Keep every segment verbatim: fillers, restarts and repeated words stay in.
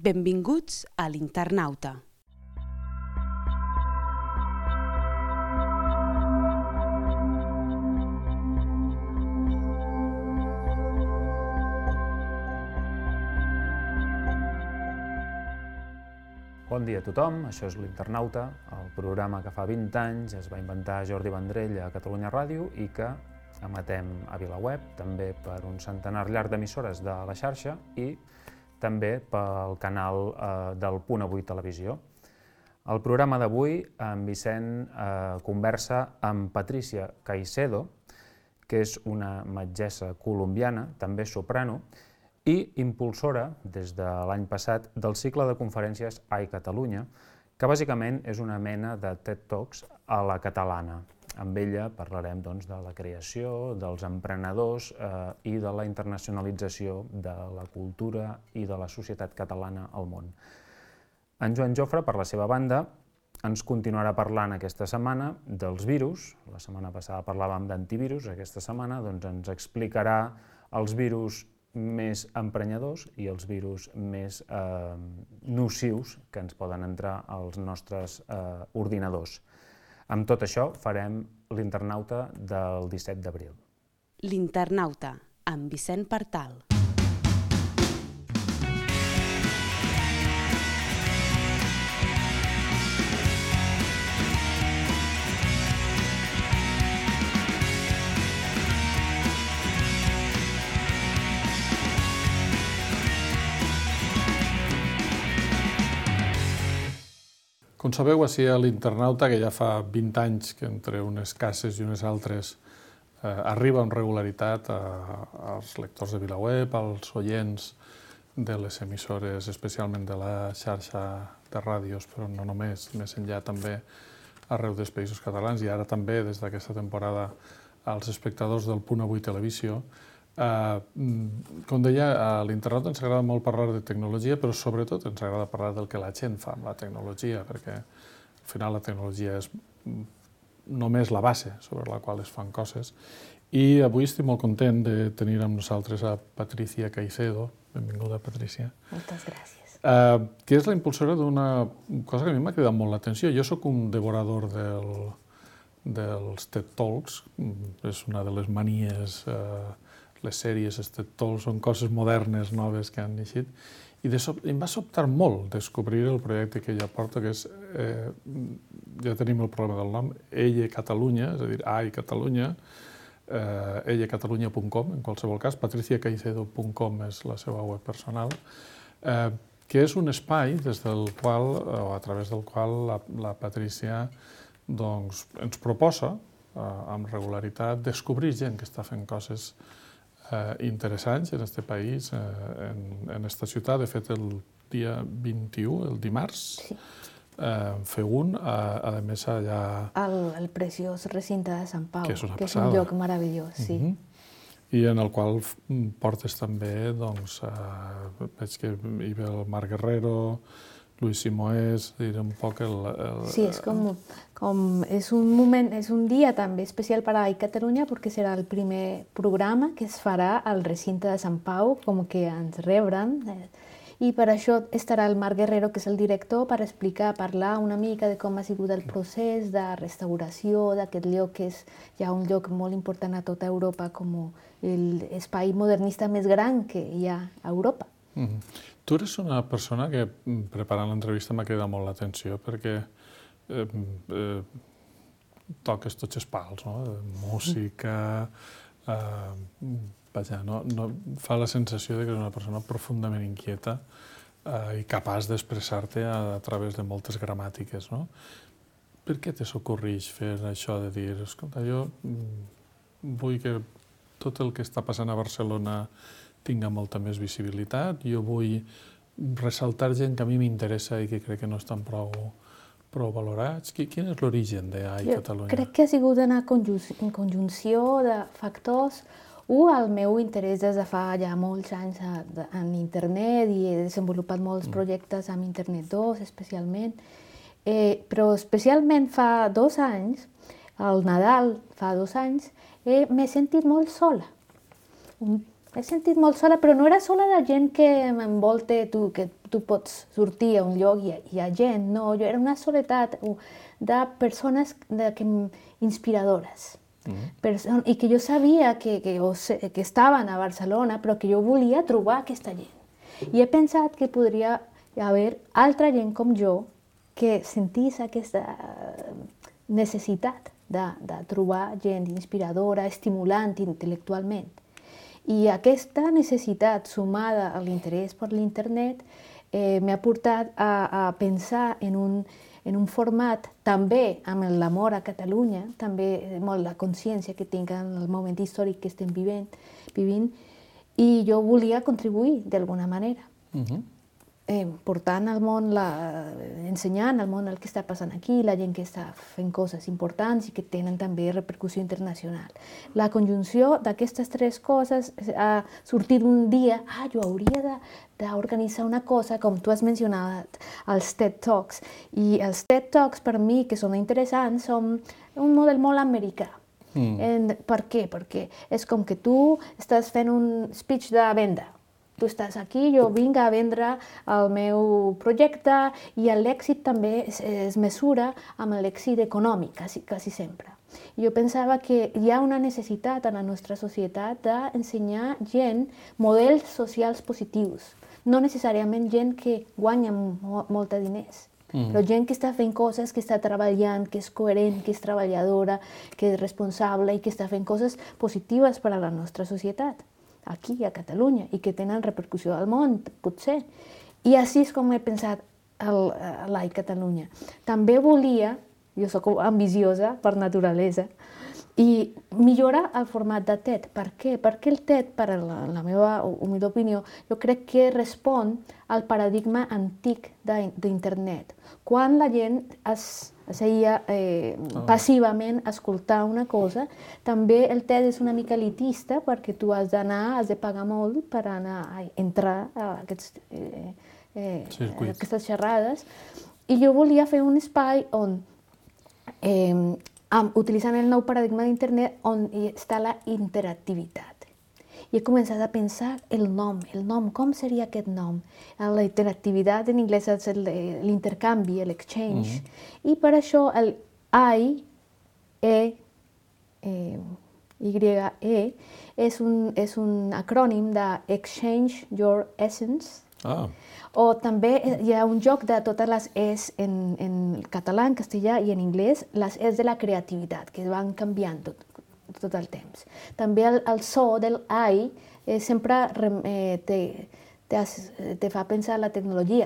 Benvinguts a l'Internauta. Bon dia a tothom, això és l'Internauta, el programa que fa vint anys es va inventar Jordi Vendrell a Catalunya Ràdio i que emetem a VilaWeb, també per un centenar llarg d'emissores de la xarxa i també pel canal eh, del Punt Avui Televisió. El programa d'avui, en Vicent eh, conversa amb Patricia Caicedo, que és una metgessa colombiana, també soprano, i impulsora, des de l'any passat, del cicle de conferències A I Catalunya, que bàsicament és una mena de TED Talks a la catalana. Amb ella parlarem doncs, de la creació, dels emprenedors eh, i de la internacionalització de la cultura i de la societat catalana al món. En Joan Jofre, per la seva banda, ens continuarà parlant aquesta setmana dels virus. La setmana passada parlàvem d'antivirus, aquesta setmana doncs, ens explicarà els virus més emprenyadors i els virus més eh, nocius que ens poden entrar als nostres eh, ordinadors. Amb tot això farem l'Internauta del disset d'abril. L'Internauta, amb Vicent Partal. Com sabeu, així a l'Internauta, que ja fa vint anys que entre unes cases i unes altres eh, arriba amb regularitat a, als lectors de VilaWeb, als oients de les emissores, especialment de la xarxa de ràdios, però no només, més enllà també arreu dels països catalans i ara també des d'aquesta temporada als espectadors del Punt Avui Televisió. Uh, com deia, a l'Internauta ens agrada molt parlar de tecnologia, però sobretot ens agrada parlar del que la gent fa amb la tecnologia, perquè al final la tecnologia és només la base sobre la qual es fan coses. I avui estic molt content de tenir amb nosaltres a Patricia Caicedo. Benvinguda, Patricia. Moltes gràcies. Uh, que és la impulsora d'una cosa que a mi m'ha cridat molt l'atenció. Jo sóc un devorador del, dels TED Talks, és una de les manies uh, les sèries, els TED Talks, són coses modernes, noves que han eixit, i de sop... em va sobtar molt descobrir el projecte que ella porta, que és, eh, ja tenim el problema del nom, Ella Catalunya, és a dir, A I Catalunya, eh, ella catalunya punt com, en qualsevol cas, patricia caicedo punt com és la seva web personal, eh, que és un espai des del qual, o a través del qual la, la Patricia doncs, ens proposa, eh, amb regularitat, descobrir gent que està fent coses Eh, interessants en aquest país, eh, en, en esta ciutat. De fet, el dia vint-i-u, el dimarts, sí. eh, fer un, a, a més allà... El, el preciós recinte de Sant Pau, que és, que és un lloc meravellós, sí. Uh-huh. I en el qual portes també, doncs, eh, veig que hi ve el Marc Guerrero, Luis Simoés, diré un poc el... el sí, és com, com és un moment, és un dia també especial per a A I Catalunya perquè serà el primer programa que es farà al recinte de Sant Pau, com que ens rebren, eh, i per això estarà el Marc Guerrero, que és el director, per explicar, parlar una mica de com ha sigut el procés de restauració d'aquest lloc, que és ja un lloc molt important a tota Europa, com l'espai modernista més gran que hi ha a Europa. Mm-hmm. Tu eres una persona que, preparant l'entrevista, m'ha cridat molt l'atenció perquè eh, eh, toques tots els pals, no? Música, eh, vaja, no, no, fa la sensació de que és una persona profundament inquieta eh, i capaç d'expressar-te a, a través de moltes gramàtiques, no? Per què te s'ocorreix fer això de dir, escolta, jo vull que tot el que està passant a Barcelona tinga molta més visibilitat, jo vull ressaltar gent que a mi m'interessa i que crec que no estan prou, prou valorats. Quin és l'origen d'A I Catalunya? Jo crec que ha sigut una conjunció, conjunció de factors. Un, el meu interès des de fa ja molts anys en internet i he desenvolupat molts mm. projectes amb internet dos, especialment. Eh, però especialment fa dos anys, al Nadal, fa dos anys, eh, m'he sentit molt sola. Un M'he sentit molt sola, però no era sola de gent que m'envolta, tu, que tu pots sortir a un lloc i hi ha gent, no, jo era una soledat de persones de, que, inspiradores. Mm-hmm. Person I que jo sabia que, que, que estaven a Barcelona, però que jo volia trobar aquesta gent. I he pensat que podria haver altra gent com jo que sentís aquesta necessitat de, de trobar gent inspiradora, estimulant intel·lectualment. I aquesta necessitat, sumada a l'interès per l'internet, eh, m'ha portat a, a pensar en un, en un format, també amb l'amor a Catalunya, també molt la consciència que tinc en el moment històric que estem vivint, vivint i jo volia contribuir d'alguna manera. Uh-huh. Eh, portant al món, la, ensenyant al món el que està passant aquí, la gent que està fent coses importants i que tenen també repercussió internacional. La conjunció d'aquestes tres coses ha sortit un dia, ah, jo hauria d'organitzar una cosa, com tu has mencionat, els TED Talks. I els TED Talks, per mi, que són interessants, són un model molt americà. Mm. En, per què? Perquè és com que tu estàs fent un speech de venda. Tu estàs aquí, jo vinc a vendre el meu projecte i l'èxit també es, es mesura amb l'èxit econòmic, quasi, quasi sempre. Jo pensava que hi ha una necessitat en la nostra societat d'ensenyar gent models socials positius, no necessàriament gent que guanya mo molta diners, mm. però gent que està fent coses, que està treballant, que és coherent, que és treballadora, que és responsable i que està fent coses positives per a la nostra societat. Aquí, a Catalunya, i que tenen repercussió al món, potser. I així és com he pensat a l'A I Catalunya. També volia, jo soc ambiciosa per naturalesa, i millorar el format de TED. Per què? Perquè el TED, per la, la meva humil opinió, jo crec que respon al paradigma antic d'internet. Quan la gent es seia eh, oh. passivament a escoltar una cosa, també el TED és una mica elitista perquè tu has d'anar, has de pagar molt per anar a entrar a aquests, eh, eh, aquestes xerrades. I jo volia fer un espai on, eh, amb, utilitzant el nou paradigma d'internet, on està la interactivitat. I he començat a pensar el nom, el nom, com seria aquest nom? La interactivitat en anglès és l'intercanvi, l'exchange. Mm-hmm. I per això el I, E, eh, Y, E, és un, és un acrònim de Exchange Your Essence. Ah. O també hi ha un joc de totes les Es en, en català, en castellà i en anglès, les Es de la creativitat, que van canviant tot. tot el temps. També el, el so del I eh, sempre eh, te, te, te fa pensar en la tecnologia.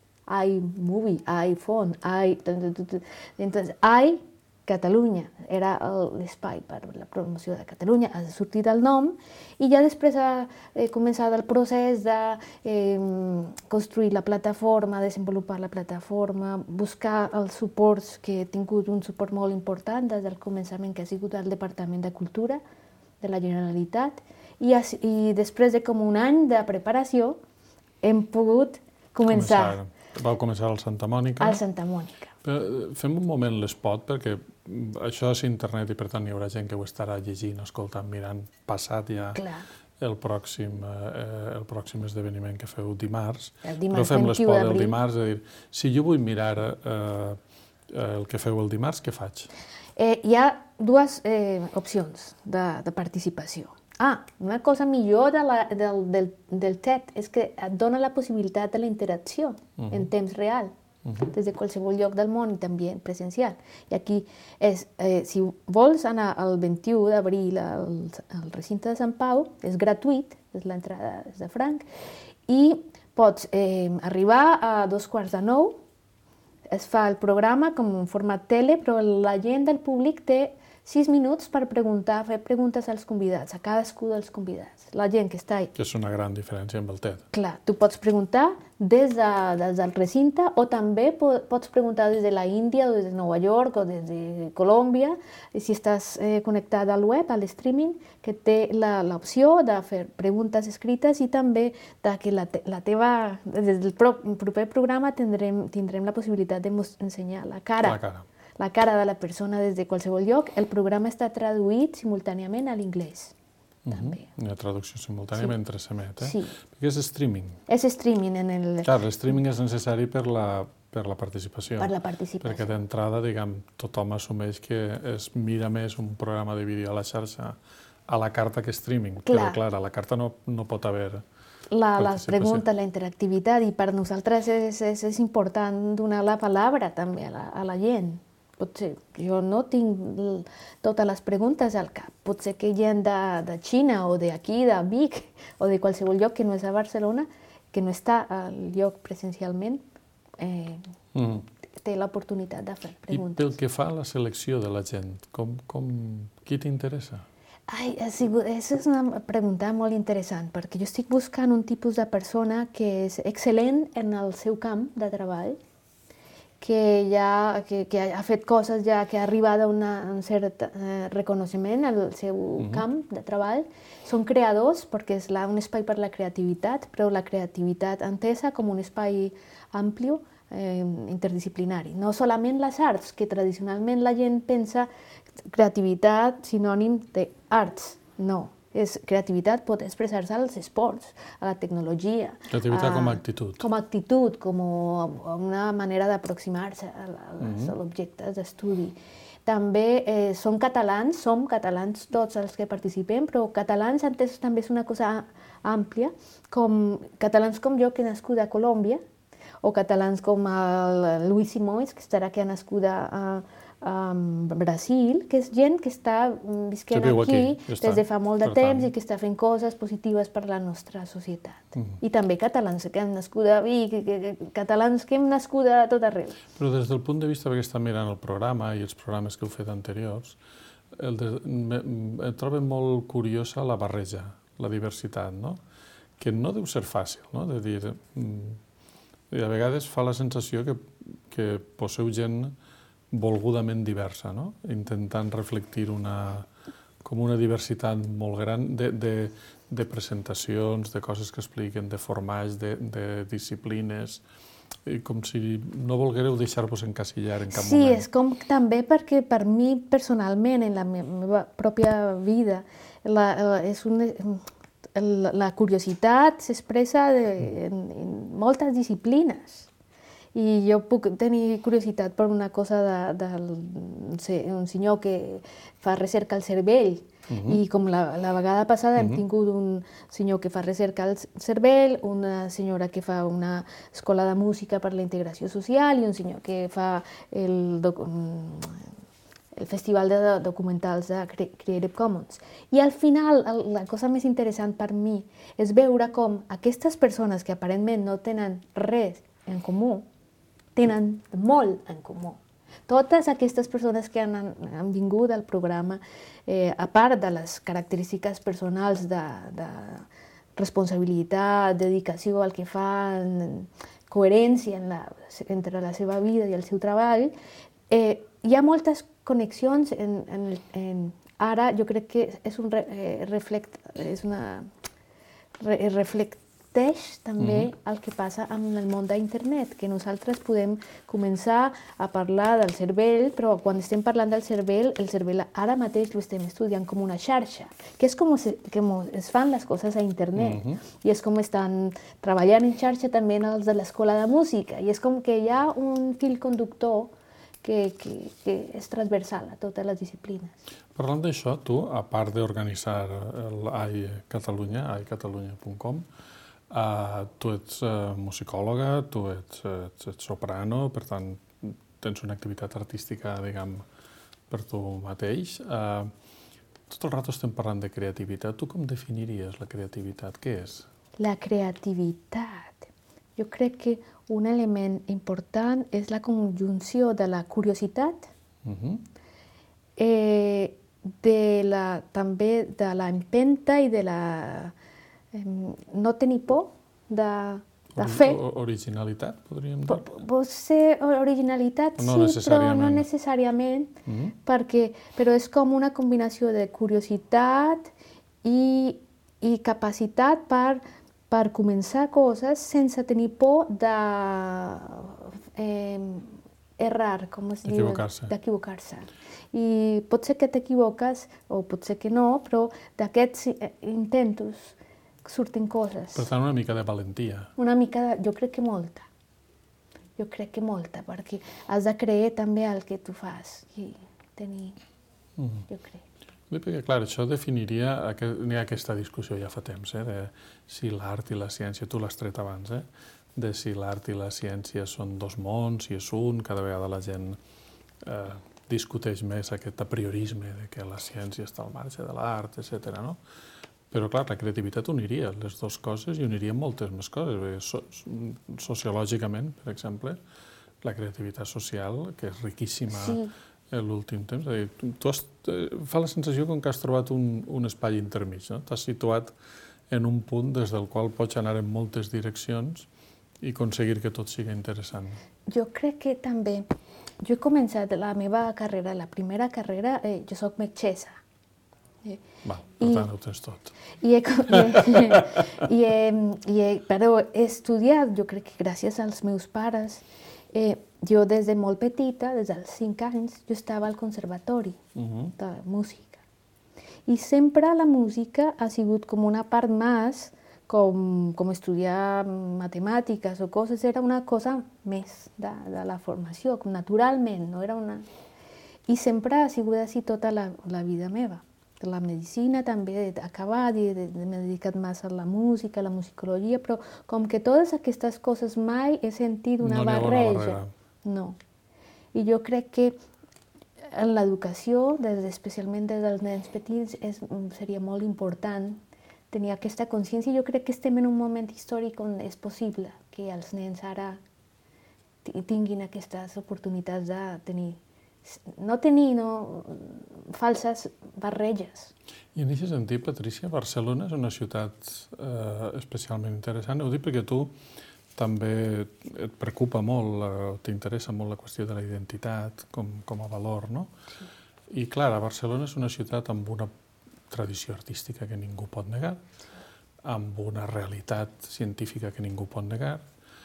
iMovie, iPhone, i... Entonces, I, Catalunya, era l'espai per la promoció de Catalunya, ha sortit el nom i ja després ha eh, començat el procés de eh, construir la plataforma, desenvolupar la plataforma, buscar els suports, que he tingut un suport molt important des del començament, que ha sigut el Departament de Cultura de la Generalitat, i, i després de com un any de preparació hem pogut començar. començar. Vau començar al Santa Mònica. Al Santa Mònica. Però fem un moment l'espot, perquè això és internet i per tant hi haurà gent que ho estarà llegint, escoltant, mirant, passat ja el pròxim, eh, el pròxim esdeveniment que feu dimarts. El dimarts, però fem l'espot del dimarts, és a dir, si jo vull mirar eh, el que feu el dimarts, què faig? Eh, hi ha dues eh, opcions de, de participació. Ah, una cosa millor de la, del, del, del TED és que et dona la possibilitat de la interacció uh-huh. en temps real, uh-huh. des de qualsevol lloc del món i també presencial. I aquí, és, eh, si vols anar el vint-i-u d'abril al, al recinte de Sant Pau, és gratuït, és l'entrada és de franc, i pots eh, arribar a dos quarts de nou, es fa el programa com un format tele, però la gent del públic té sis minuts per preguntar, fer preguntes als convidats, a cadascú dels convidats. La gent que està... Que és una gran diferència amb el TED. Clar, tu pots preguntar des, de, des del recinte o també pots preguntar des de la Índia o des de Nova York o des de Colòmbia, si estàs eh, connectat al web, al streaming, que té l'opció de fer preguntes escrites i també de que la, te, la teva... Des del pro, proper programa tindrem, tindrem la possibilitat d'ensenyar la cara. La cara. la cara de la persona des de qualsevol lloc. El programa està traduït simultàniament a l'inglès. també. Hi ha traducció simultània mentre s'emet, eh? Sí. Perquè és streaming. És streaming en el... Clar, el streaming és necessari per la, per la participació. Per la participació. Perquè d'entrada, diguem, tothom assumeix que es mira més un programa de vídeo a la xarxa a la carta que streaming. Però, clar, a la carta no, no pot haver... La, les preguntes, la interactivitat, i per nosaltres és, és, és important donar la paraula també a la, a la gent. Potser jo no tinc totes les preguntes al cap. Potser que gent de, de Xina o d'aquí, de Vic, o de qualsevol lloc que no és a Barcelona, que no està al lloc presencialment, eh, mm. té l'oportunitat de fer preguntes. I pel que fa a la selecció de la gent, com, com, qui t'interessa? Ai, ha sigut, és una pregunta molt interessant, perquè jo estic buscant un tipus de persona que és excel·lent en el seu camp de treball, que, ja, que, que ha fet coses ja, que ha arribat a una, un cert eh, reconeixement al seu uh-huh. camp de treball. Són creadors, perquè és la, un espai per la creativitat, però la creativitat entesa com un espai ampli, eh, interdisciplinari. No solament les arts, que tradicionalment la gent pensa creativitat sinònim d'arts. No, és creativitat pot expressar-se als esports, a la tecnologia. Creativitat a, com a actitud. Com a actitud, com una manera d'aproximar-se a, a, mm-hmm. als objectes d'estudi. També eh, som catalans, som catalans tots els que participem, però catalans entès també és una cosa àmplia, com catalans com jo, que he nascut a Colòmbia, o catalans com el Luis Simões, que estarà que ha nascut a a Brasil, que és gent que està visquent aquí, aquí des de fa molt de temps i que està fent coses positives per la nostra societat. Mm. I també catalans que han nascut a Vic, catalans que hem nascut a tot arreu. Però des del punt de vista que està mirant el programa i els programes que heu fet anteriors, el de, me, em trobo molt curiosa la barreja, la diversitat, no? Que no deu ser fàcil, no? De dir, i a vegades fa la sensació que, que poseu gent volgudament diversa, no? Intentant reflectir una, com una diversitat molt gran de, de, de presentacions, de coses que expliquen, de formats, de, de disciplines, i com si no volguéreu deixar-vos encasillar en cap sí, moment. Sí, és com també perquè per mi personalment, en la meva pròpia vida, la, és un, la curiositat s'expressa en, en moltes disciplines. I jo puc tenir curiositat per una cosa d'un senyor que fa recerca al cervell. Uh-huh. I com la, la vegada passada uh-huh. hem tingut un senyor que fa recerca al cervell, una senyora que fa una escola de música per la integració social i un senyor que fa el, doc, el festival de documentals de Creative Commons. I al final, la cosa més interessant per mi és veure com aquestes persones que aparentment no tenen res en comú, tenen molt en comú. Totes aquestes persones que han, han vingut al programa, eh, a part de les característiques personals de, de responsabilitat, dedicació al que fan, coherència en la, entre la seva vida i el seu treball, eh, hi ha moltes connexions. En, en, en, ara jo crec que és un re, eh, reflect, és una, re, reflect, també uh-huh. el que passa amb el món d'internet, que nosaltres podem començar a parlar del cervell, però quan estem parlant del cervell, el cervell ara mateix ho estem estudiant com una xarxa, que és com, se, com es fan les coses a internet, uh-huh. i és com estan treballant en xarxa també els de l'escola de música, i és com que hi ha un fil conductor que, que, que és transversal a totes les disciplines. Parlant d'això, tu, a part d'organitzar l'A I Catalunya, a i catalunya punt com, Uh, tu ets uh, musicòloga, tu ets, ets, ets soprano, per tant, tens una activitat artística, diguem, per tu mateix. Uh, tot el rato estem parlant de creativitat. Tu com definiries la creativitat? Què és? La creativitat. Jo crec que un element important és la conjunció de la curiositat, uh-huh. eh, de la, també de l'empenta i de la... no tenir por de, de fer. Originalitat, podríem dir? Pot ser originalitat, no sí, però no necessàriament, mm-hmm. perquè, però és com una combinació de curiositat i, i capacitat per, per començar coses sense tenir por de eh, errar, com es diu? Equivocar-se. D'equivocar-se. I pot ser que t'equivoques, o pot ser que no, però d'aquests intentos surten coses. Per tant, una mica de valentia. Una mica, de, jo crec que molta. Jo crec que molta, perquè has de creer també el que tu fas i tenir, mm. jo crec. Perquè, clar, això definiria, n'hi ha aquesta discussió ja fa temps, eh, de si l'art i la ciència, tu l'has tret abans, eh, de si l'art i la ciència són dos mons, si és un, cada vegada la gent eh, discuteix més aquest apriorisme de que la ciència està al marge de l'art, etcètera, no? Però, clar, la creativitat uniria les dues coses i uniria moltes més coses. So, sociològicament, per exemple, la creativitat social, que és riquíssima sí. l'últim temps. Tu has, fa la sensació com que has trobat un, un espai intermig, no? T'has situat en un punt des del qual pots anar en moltes direccions i aconseguir que tot sigui interessant. Jo crec que també, jo he començat la meva carrera, la primera carrera, eh, jo soc metgessa. Eh, Va, per I, tant, ho tens tot. I he, i, i he, i he, però he estudiat, jo crec que gràcies als meus pares, eh, jo des de molt petita, des dels cinc anys, jo estava al conservatori uh-huh. de música. I sempre la música ha sigut com una part més, com, com estudiar matemàtiques o coses, era una cosa més de, de la formació, com naturalment, no era una... I sempre ha sigut així tota la, la vida meva. La medicina també he acabat i m'he dedicat més a la música, a la musicologia, però com que totes aquestes coses mai he sentit una no barreja. No. I jo crec que en l'educació, especialment des dels nens petits, és, seria molt important tenir aquesta consciència. Jo crec que estem en un moment històric on és possible que els nens ara tinguin aquestes oportunitats de tenir no tenir no, falses barreges. I en aquest sentit, Patrícia, Barcelona és una ciutat eh, especialment interessant. Ho dic perquè tu també et preocupa molt, eh, t'interessa molt la qüestió de la identitat com, com a valor, no? Sí. I clar, Barcelona és una ciutat amb una tradició artística que ningú pot negar, amb una realitat científica que ningú pot negar,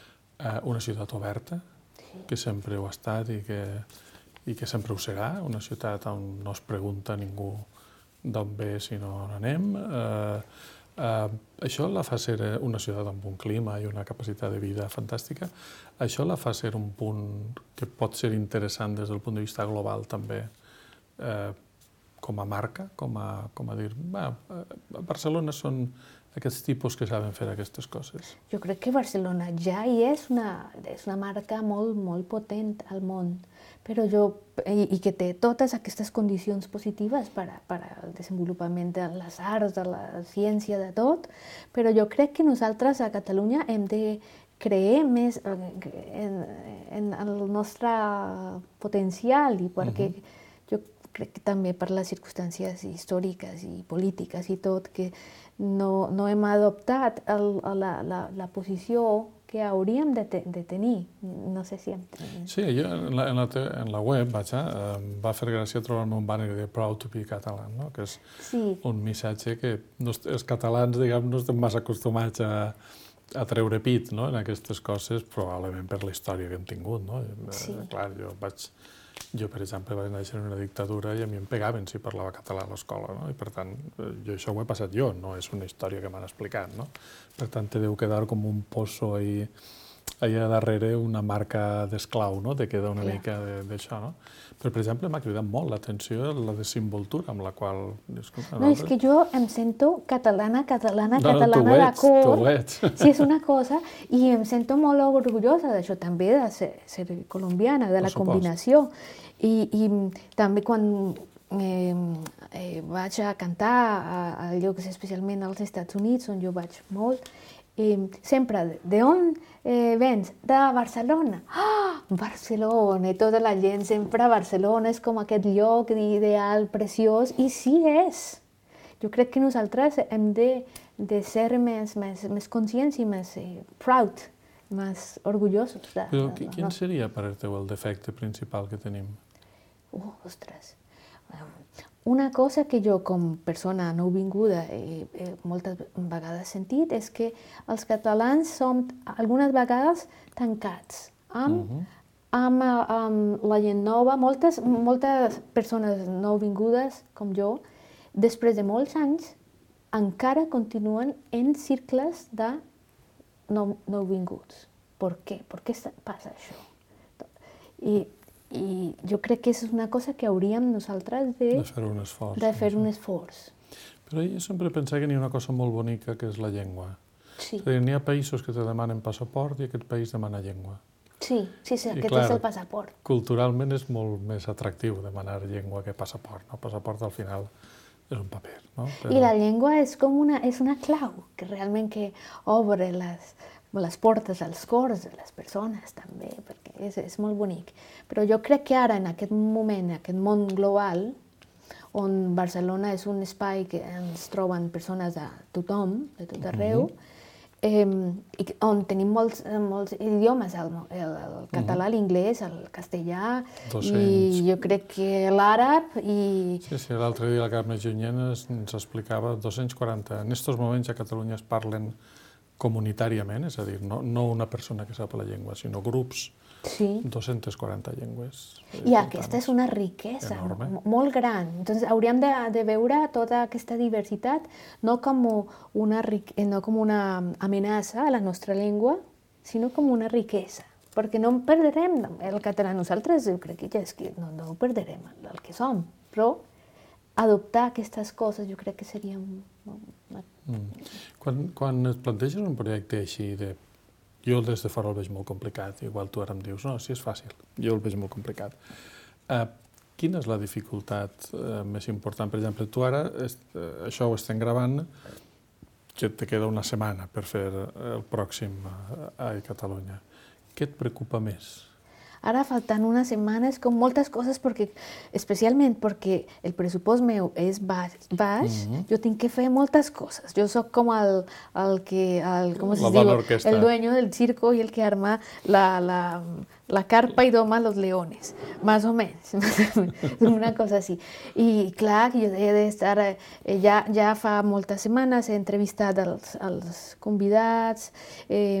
eh, una ciutat oberta, sí. que sempre ho ha estat i que i que sempre ho serà, una ciutat on no es pregunta ningú d'on ve si no on anem. Eh, eh, això la fa ser una ciutat amb un clima i una capacitat de vida fantàstica. Això la fa ser un punt que pot ser interessant des del punt de vista global també, eh, com a marca, com a, com a dir, va, a Barcelona són aquests tipus que saben fer aquestes coses. Jo crec que Barcelona ja hi és una, és una marca molt, molt potent al món, però jo, i, i que té totes aquestes condicions positives per, a, per al desenvolupament de les arts, de la ciència, de tot, però jo crec que nosaltres a Catalunya hem de creer més en, en el nostre potencial, i perquè uh-huh. jo crec que també per les circumstàncies històriques i polítiques i tot, que no, no hem adoptat el, la, la, la posició que hauríem de, te, de tenir. No sé si hem... Sí, jo en la, en la, te, en la web, vaja, em va fer gràcia trobar-me un banner de Proud to be Catalan, no? Que és sí. un missatge que no, els catalans, diguem, no estem massa acostumats a, a treure pit, no? En aquestes coses, probablement per la història que hem tingut, no? Sí. Eh, clar, jo vaig... Jo, per exemple, vaig néixer en una dictadura i a mi em pegaven si parlava català a l'escola, no? I per tant, jo això ho he passat jo, no és una història que m'han explicat, no? Per tant, te deu quedar com un pozo ahí, allà darrere, una marca d'esclau, no? Te queda una Clar. mica d'això, no? Però, per exemple, m'ha cridat molt l'atenció la desenvoltura amb la qual... Escolta, no, és que jo em sento catalana, catalana, no, catalana no, de cor. Tu ets, Sí, és una cosa, i em sento molt orgullosa d'això també, de ser, ser colombiana, de la combinació. I, i també quan eh, eh, vaig a cantar a, a llocs, especialment als Estats Units, on jo vaig molt, eh, sempre, d'on eh, vens? De Barcelona. Ah, Barcelona! I tota la gent sempre a Barcelona és com aquest lloc ideal, preciós, i sí és. Jo crec que nosaltres hem de, de ser més, més, més conscients i més eh, proud, més orgullosos. De, Però de, quin no? seria, per teu, el defecte principal que tenim? Uh, ostres! Una cosa que jo, com persona nouvinguda, he, he moltes vegades sentit és que els catalans som algunes vegades tancats amb uh-huh. amb, amb la gent nova, moltes, moltes persones nouvingudes com jo, després de molts anys, encara continuen en cicles de nou, nouvinguts. Per què? Per què passa això? I, I jo crec que és una cosa que hauríem nosaltres de, de fer un esforç. De fer un esforç. Però jo sempre pensava que n'hi ha una cosa molt bonica, que és la llengua. Sí. És a dir, n'hi ha països que te demanen passaport i aquest país demana llengua. Sí, sí, sí, aquest clar, és el passaport. Culturalment és molt més atractiu demanar llengua que passaport. No? Passaport al final és un paper. No? Però... I la llengua és com una, és una clau que realment que obre les, les portes als cors de les persones també, perquè és, és molt bonic. Però jo crec que ara, en aquest moment, en aquest món global, on Barcelona és un espai que ens troben persones de tothom, de tot arreu, mm-hmm. eh, i on tenim molts, molts idiomes, el, el, el català, mm-hmm. l'inglès, el castellà, dos-cents. I jo crec que l'àrab i... Sí, sí, l'altre dia la Carme Junyent ens explicava dos-cents quaranta. En aquests moments a Catalunya es parlen comunitàriament, és a dir, no, no una persona que sap la llengua, sinó grups, sí. dos-cents quaranta llengües. I aquesta és una riquesa enorme. Molt gran. Entonces, hauríem de, de veure tota aquesta diversitat no com una, no com una amenaça a la nostra llengua, sinó com una riquesa. Perquè no perderem el català. Nosaltres, jo crec que ja és que no, no perdrem el que som, però adoptar aquestes coses jo crec que seria... Una... Mm. Quan, quan et planteges un projecte així de... Jo des de fora el veig molt complicat, igual tu ara em dius, no, sí, és fàcil, jo el veig molt complicat. Uh, quina és la dificultat uh, més important? Per exemple, tu ara, est, uh, això ho estem gravant, que te queda una setmana per fer el pròxim uh, a Catalunya. Què et preocupa més? Ara faltant unes setmanes com moltes coses, perquè, especialment perquè el pressupost meu és baix, baix mm-hmm. jo tinc que fer moltes coses. Jo soc com el, el que, el, com es diu, el dueño del circo i el que arma la, la, la carpa i doma los leones, más o menos, una cosa així. I clar, jo he d'estar, eh, ja, ja fa moltes setmanes he entrevistat els, els convidats, eh,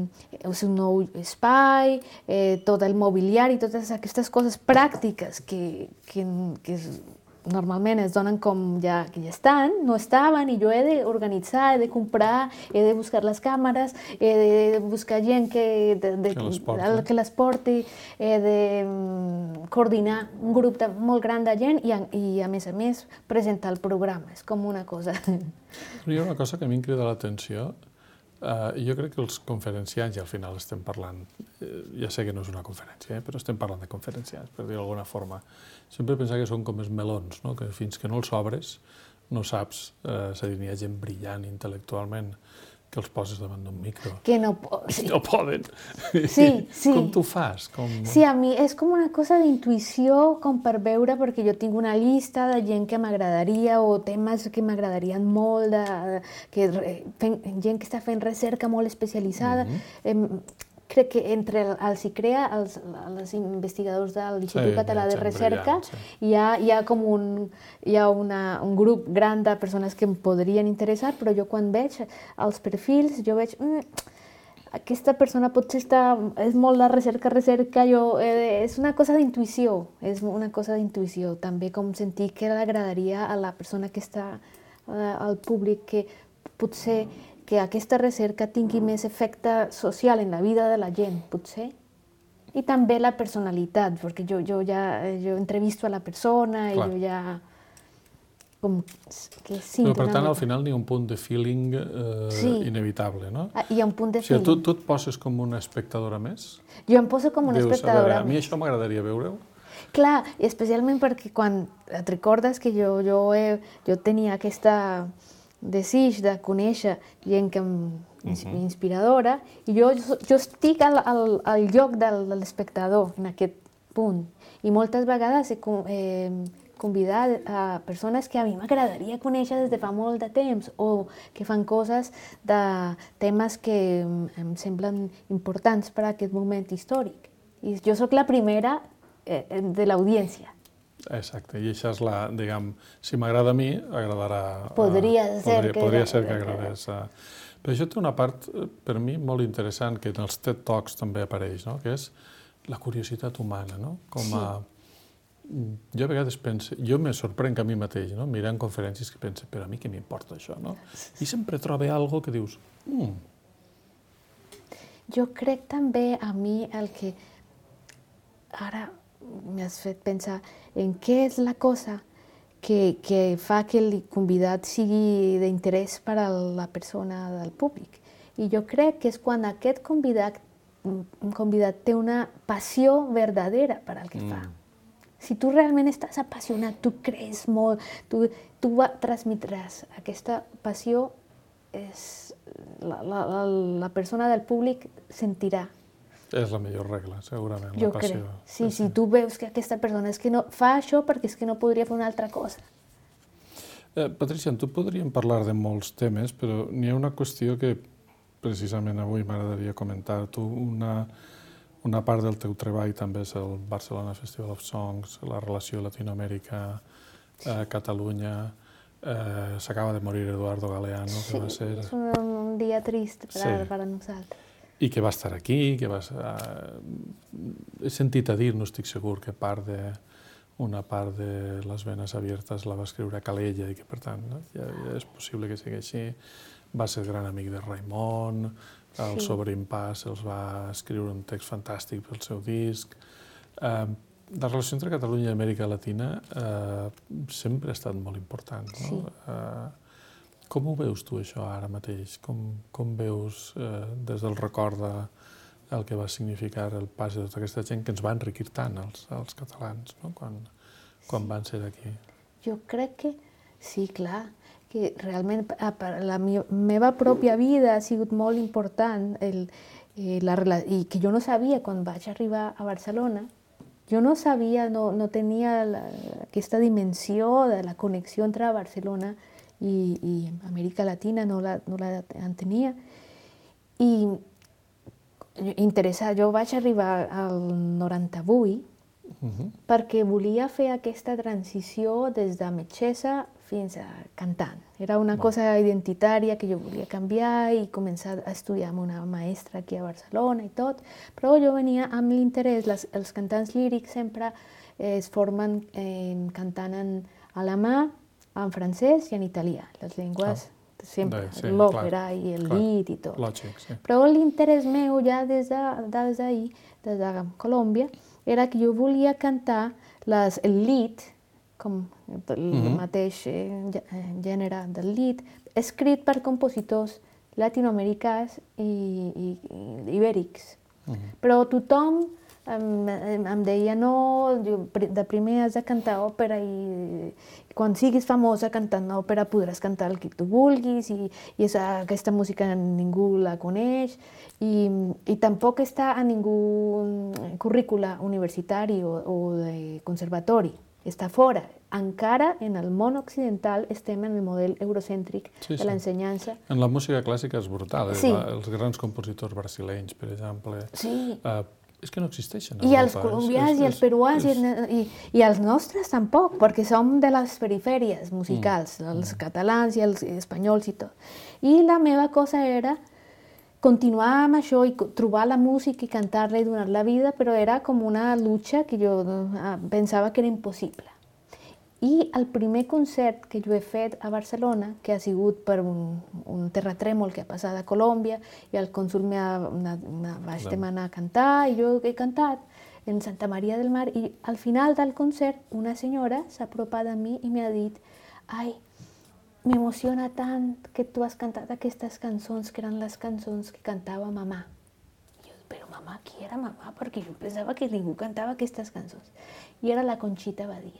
és un nou espai, eh, tot el mobiliari, totes aquestes coses pràctiques que, que, que normalment es donen com ja, que ja estan, no estaven, i jo he d'organitzar, he de comprar, he de buscar les càmeres, he de buscar gent que, de, de, que, les porti. que les porti, he de um, coordinar un grup de, molt gran de gent i a, i, a més a més, presentar el programa. És com una cosa... Hi ha una cosa que a mi em crida l'atenció. Uh, jo crec que els conferenciants, i al final estem parlant, eh, ja sé que no és una conferència, eh, però estem parlant de conferenciants, per dir-ho d'alguna forma, sempre pensar que són com els melons, no? Que fins que no els obres no saps, eh, és a dir, n'hi ha gent brillant intel·lectualment que els poses davant d'un micro. Que no, sí. no poden. Sí, sí. Com tu fas? Com... Sí, a mi és com una cosa d'intuïció, com per veure, perquè jo tinc una llista de gent que m'agradaria o temes que m'agradarien molt, de, que, fent, gent que està fent recerca molt especialitzada. Mm-hmm. eh, crec que entre els ICREA, els, els investigadors de l'Institut sí, Català de Recerca, brillant, sí. hi, ha, hi ha com un, hi ha una, un grup gran de persones que em podrien interessar, però jo quan veig els perfils, jo veig... Mm, aquesta persona potser està, és molt de recerca, recerca, jo, eh, és una cosa d'intuïció, és una cosa d'intuïció, també com sentir que l'agradaria a la persona que està eh, al públic, que potser que aquesta recerca tingui més efecte social en la vida de la gent, potser. I també la personalitat, perquè jo, jo ja jo entrevisto a la persona i Clar. jo ja... Com que sí, Però per tant, al final n'hi ha un punt de feeling eh, sí. inevitable, no? Ah, hi ha un punt de o sigui, feeling. Tu, tu et poses com una espectadora més? Jo em poso com una Dius, espectadora a, veure, a mi més. això m'agradaria veure-ho. Clar, especialment perquè quan et recordes que jo, jo, he, jo tenia aquesta desig de conèixer gent que m'inspiradora, uh-huh. i jo, jo estic al, al, al lloc de l'espectador en aquest punt. I moltes vegades he, eh, convidar a persones que a mi m'agradaria conèixer des de fa molt de temps o que fan coses de temes que em semblen importants per a aquest moment històric. I jo sóc la primera eh, de l'audiència. Exacte, i això és la, diguem, si m'agrada a mi, agradarà... Podria ser podria, que... Podria ser que agradés. Però això té una part, per mi, molt interessant, que en els TED Talks també apareix, no? Que és la curiositat humana, no? Com a... Jo a vegades penso, jo me sorprenc a mi mateix, no? Mirant conferències que penso, però a mi què m'importa això, no? I sempre trobo alguna cosa que dius, mm. Jo crec també a mi el que ara m'has fet pensar en què és la cosa que, que fa que el convidat sigui d'interès per a la persona del públic. I jo crec que és quan aquest convidat, un convidat té una passió verdadera per al que mm. fa. Si tu realment estàs apassionat, tu creus molt, tu, tu transmetràs aquesta passió, és, la, la, la persona del públic sentirà. És la millor regla, segurament, jo la passió. Crec. Sí, sí, si tu veus que aquesta persona és que no, fa això perquè és que no podria fer una altra cosa. Eh, Patricia, tu podríem parlar de molts temes, però n'hi ha una qüestió que precisament avui m'agradaria comentar. Tu, una, una part del teu treball també és el Barcelona Festival of Songs, la relació Latinoamèrica, eh, Catalunya. Eh, S'acaba de morir Eduardo Galeano, sí, que va ser... és un, un dia trist per, sí. per a nosaltres. I que va estar aquí, que va... Eh, he sentit a dir, no estic segur, que part de, una part de Les venes abiertes la va escriure Calella i que, per tant, no? ja, ja és possible que sigui així. Va ser gran amic de Raimon, el sí. Sobre Impàs els va escriure un text fantàstic pel seu disc. Eh, la relació entre Catalunya i Amèrica Latina eh, sempre ha estat molt important, no? Sí. Eh, Com ho veus tu, això, ara mateix? Com, com veus, eh, des del record de, el que va significar el pas de tota aquesta gent que ens va enriquir tant, els, els catalans, no? quan, quan van ser aquí? Jo crec que sí, clar, que realment per la meva pròpia vida ha sigut molt important el, eh, la, i que jo no sabia quan vaig arribar a Barcelona. Jo no sabia, no, no tenia la, aquesta dimensió de la connexió entre Barcelona i, i Amèrica Latina, no la, no la tenia. I interessant, jo vaig arribar al noranta-vuit uh-huh. perquè volia fer aquesta transició des de metgessa fins a cantant. Era una wow. cosa identitària que jo volia canviar i començar a estudiar amb una maestra aquí a Barcelona i tot, però jo venia amb l'interès, els cantants lírics sempre eh, es formen eh, cantant en alemà, en francès i en italià, les llengües oh. sempre, sí, l'òpera i el clar, lit i tot. Lògic, sí. Però l'interès meu ja des d'ahir, des de Colòmbia, era que jo volia cantar les, el lit, com el mm-hmm. mateix gènere del lit, escrit per compositors latinoamericans i, i, i ibèrics. Mm-hmm. Però tothom em, em deia, no, de primer has de cantar òpera i quan siguis famosa cantant òpera podràs cantar el que tu vulguis i, i és, aquesta música ningú la coneix i, i tampoc està a ningú currícula universitari o, o de conservatori, està fora. Encara en el món occidental estem en el model eurocèntric sí, sí. de l'ensenyança. En la música clàssica és brutal, eh? Sí. Els grans compositors brasilenys, per exemple. Sí. Uh, és que no existeixen a I Europa. els colombians és, és, i els peruans és... i, i, i els nostres tampoc, perquè som de les perifèries musicals, mm. els catalans i els espanyols i tot. I la meva cosa era continuar amb això i trobar la música i cantar-la i donar la vida, però era com una lucha que jo pensava que era impossible. I el primer concert que jo he fet a Barcelona, que ha sigut per un, un terratrèmol que ha passat a Colòmbia, i el cònsol me vaig demanar a cantar, i jo he cantat en Santa Maria del Mar, i al final del concert una senyora s'ha apropat a mi i m'ha dit «Ai, m'emociona tant que tu has cantat aquestes cançons que eren les cançons que cantava mamà». I jo, però mamà, qui era mamà? Perquè jo pensava que ningú cantava aquestes cançons. I era la Conxita Badia.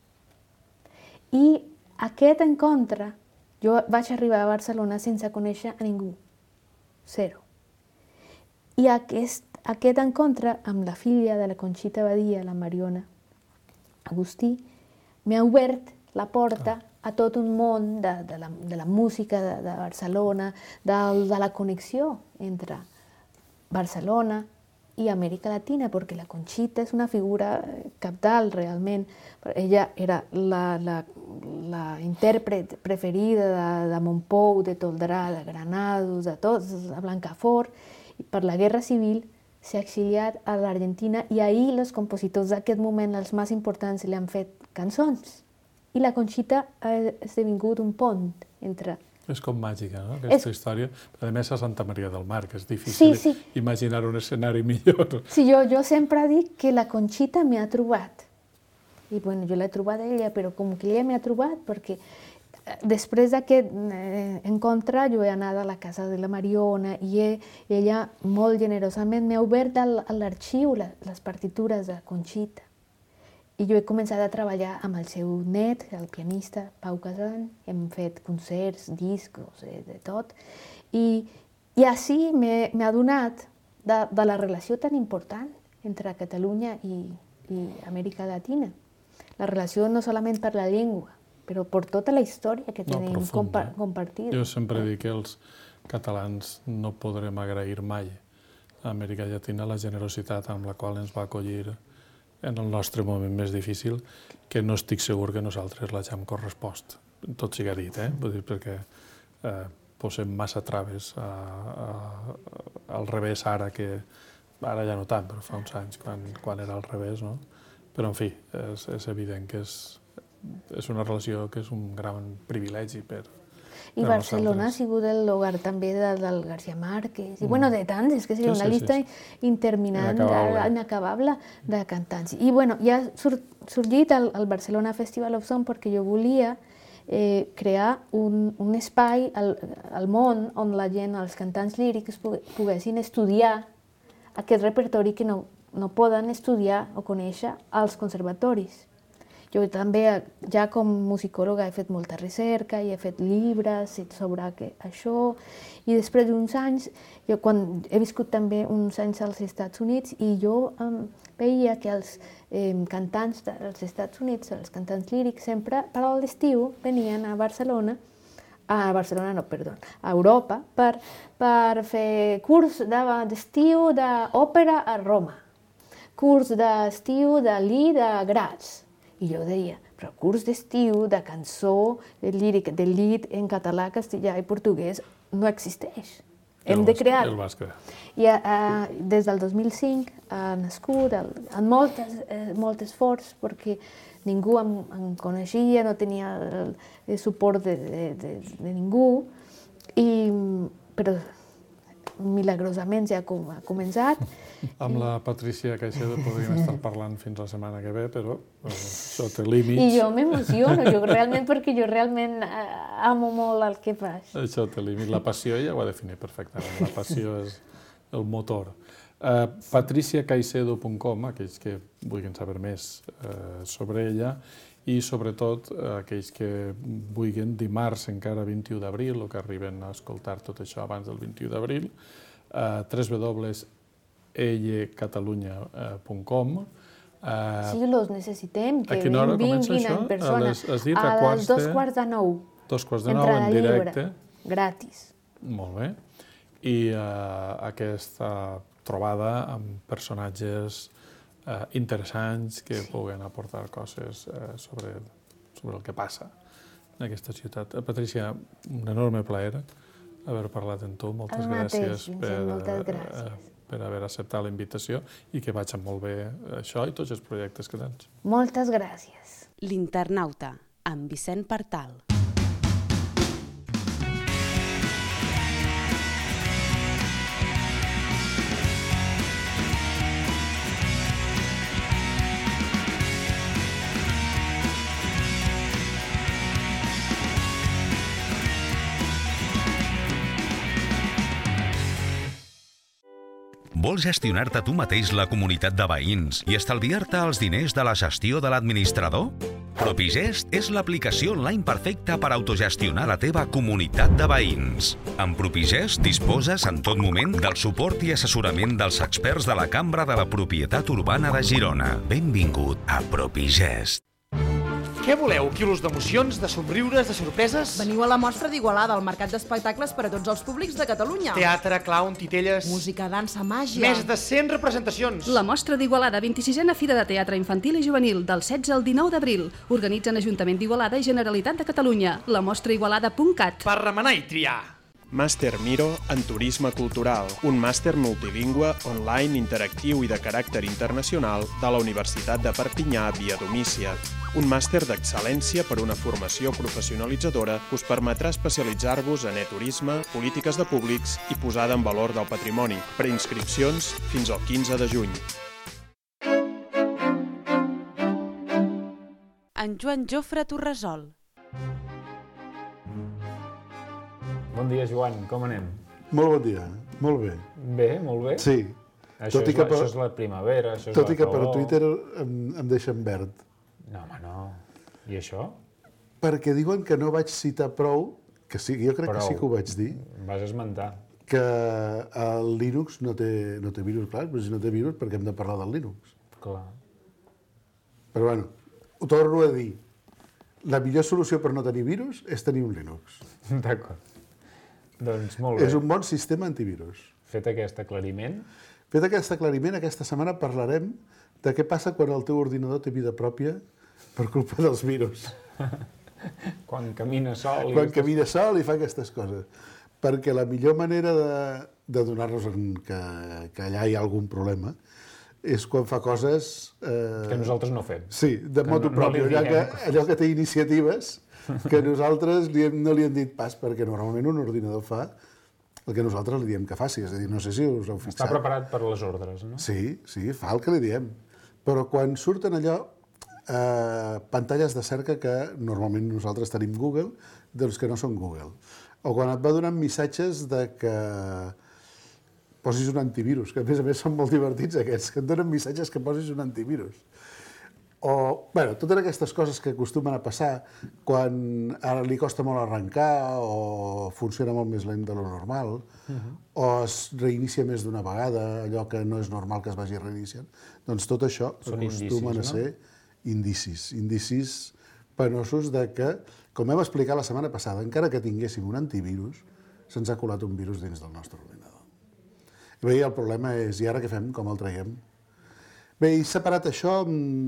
I aquest encontre, jo vaig arribar a Barcelona sense conèixer a ningú, zero. I aquest, aquest encontre amb la filla de la Conxita Badia, la Mariona Agustí, m'ha obert la porta a tot un món de, de, la, de la música de, de Barcelona, de, de la connexió entre Barcelona i Amèrica Latina, perquè la Conxita és una figura cabdal realment. Ella era la, la, la intèrpret preferida de, de Montpou, de Toldrà, de Granados, de tots, de Blancafort. I per la Guerra Civil s'ha exiliat a l'Argentina i ahir els compositors d'aquest moment, els més importants, li han fet cançons. I la Conxita ha esdevingut un pont entre... És com màgica, no?, aquesta història. A més, a Santa Maria del Mar, que és difícil imaginar un escenari millor. Sí, jo sempre dic que la Conxita m'ha trobat. I, bueno, jo l'he trobat a ella, però com que ella m'ha trobat, perquè després d'aquest encontre jo he anat a la casa de la Mariona i ella molt generosament m'ha obert a l'arxiu les partitures de Conxita. I jo he començat a treballar amb el seu net, el pianista Pau Casan, hem fet concerts, discos, de tot. I així m'he adonat de la relació tan important entre Catalunya i Amèrica Latina. La relació no solament per la llengua, però per tota la història que tenim compartida. Jo sempre dic que els catalans no podrem agrair mai a Amèrica Llatina la generositat amb la qual ens va acollir en el nostre moment més difícil, que no estic segur que nosaltres l'hagem correspost. Tot siga dit, eh? Vull dir, perquè posem massa traves al revés ara, que ara ja no tant, però fa uns anys quan era al revés, no? Però, en fi, és evident que és una relació que és un gran privilegi per nosaltres. I Barcelona ha sigut el lugar també del García Márquez, i bueno, de tants, és que seria una llista interminant, inacabable de cantants. I bueno, ja ha sorgit el Barcelona Festival of Song perquè jo volia crear un espai al món on la gent, els cantants lírics, poguessin estudiar aquest repertori que no no poden estudiar o conèixer als conservatoris. Jo també, ja com musicòloga, he fet molta recerca i he fet llibres sobre això. I després d'uns anys, jo quan he viscut també uns anys als Estats Units i jo veia que els cantants dels Estats Units, els cantants lírics, sempre per a l'estiu venien a Barcelona, a Barcelona no, perdó, a Europa, per fer curs d'estiu d'òpera a Roma. Curs d'estiu de Li de Graz. I jo deia, però curs d'estiu de cançó, de líric, de lied en català, castellà i portuguès no existeix. Hem de crear. El vas crear. I des del dos mil cinc ha nascut amb molt esforç perquè ningú em coneixia, no tenia el suport de ningú, però milagrosament ja ha començat. Amb la Patricia Caicedo podríem estar parlant fins la setmana que ve, però això té límits. I jo m'emociono, jo realment, perquè jo realment amo molt el que faig. Això té límits. La passió ella ho ha definit perfectament. La passió és el motor. patricia caicedo punt com, aquells que vulguin saber més sobre ella, i sobretot aquells que vulguin dimarts encara vint-i-u d'abril o que arriben a escoltar tot això abans del vint-i-u d'abril, w w w punt elle catalunya punt com. Sí, los necessitem, que vinguin en persona. A les dos quarts de nou. Dos quarts de nou en directe. Gratis. Molt bé. I aquesta trobada amb personatges interessants que puguen aportar coses sobre el que passa en aquesta ciutat. Patricia, un enorme plaer haver parlat amb tu. Moltes gràcies per haver acceptat la invitació i que vagi molt bé això i tots els projectes que tens. Moltes gràcies. L'Internauta, amb Vicent Partal. Vols gestionar-te tu mateix la comunitat de veïns i estalviar-te els diners de la gestió de l'administrador? Propigest és l'aplicació online perfecta per autogestionar la teva comunitat de veïns. Amb Propigest disposes en tot moment del suport i assessorament dels experts de la Cambra de la Propietat Urbana de Girona. Benvingut a Propigest. Què voleu? Quilos d'emocions, de somriures, de sorpreses? Veniu a la Mostra d'Igualada, el mercat d'espectacles per a tots els públics de Catalunya. Teatre, clown, titelles... Música, dansa, màgia... Més de cent representacions. La Mostra d'Igualada, vint-i-sisena Fira de Teatre Infantil i Juvenil, del setze al dinou d'abril. Organitzen Ajuntament d'Igualada i Generalitat de Catalunya. la mostra igualada punt cat. Per remenar i triar. Màster Miro en Turisme Cultural, un màster multilingüe, online, interactiu i de caràcter internacional de la Universitat de Perpinyà via Domícia. Un màster d'excel·lència per una formació professionalitzadora que us permetrà especialitzar-vos en e-turisme, polítiques de públics i posada en valor del patrimoni. Preinscripcions fins al quinze de juny. En Joan Jofre Torresol. Bon dia, Joan, com anem? Molt bon dia, molt bé. Bé, molt bé? Sí. Això, és, la, per... això és la primavera, això és Tot la i que calor. per Twitter em, em deixen verd. No, home, no. I això? Perquè diuen que no vaig citar prou, que sí, jo crec prou. que sí que ho vaig dir. Vas esmentar. Que el Linux no té, no té virus, clar, però si no té virus, per què hem de parlar del Linux? Clar. Però bueno, ho torno a dir. La millor solució per no tenir virus és tenir un Linux. D'acord. Doncs molt bé. És un bon sistema antivirus. Fet aquest aclariment. Fet aquest aclariment, aquesta setmana parlarem de què passa quan el teu ordinador té vida pròpia per culpa dels virus. Quan camina sol. Quan camina sol i fa aquestes coses. Perquè la millor manera de, de donar-nos que, que allà hi ha algun problema és quan fa coses... Eh, que nosaltres no fem. Sí, de motu no, propi. No allò, que, allò que té iniciatives que nosaltres li hem, no li hem dit pas, perquè normalment un ordinador fa el que nosaltres li diem que faci. És a dir, no sé si us heu fixat. Està preparat per les ordres, no? Sí, sí, fa el que li diem. Però quan surten allò, eh, pantalles de cerca que normalment nosaltres tenim Google, doncs que no són Google. O quan et va donant missatges de que posis un antivirus, que a més a més són molt divertits aquests, que et donen missatges que posis un antivirus. O, bueno, totes aquestes coses que acostumen a passar quan ara li costa molt arrencar o funciona molt més lent de lo normal, uh-huh. o es reinicia més d'una vegada, allò que no és normal que es vagi reiniciant, doncs tot això són acostumen indicis, a ser no? indicis, indicis penosos de que, com hem explicat la setmana passada, encara que tinguéssim un antivirus, se'ns ha colat un virus dins del nostre ordinador. I bé, el problema és, i ara què fem? Com el traiem? Bé, he separat això,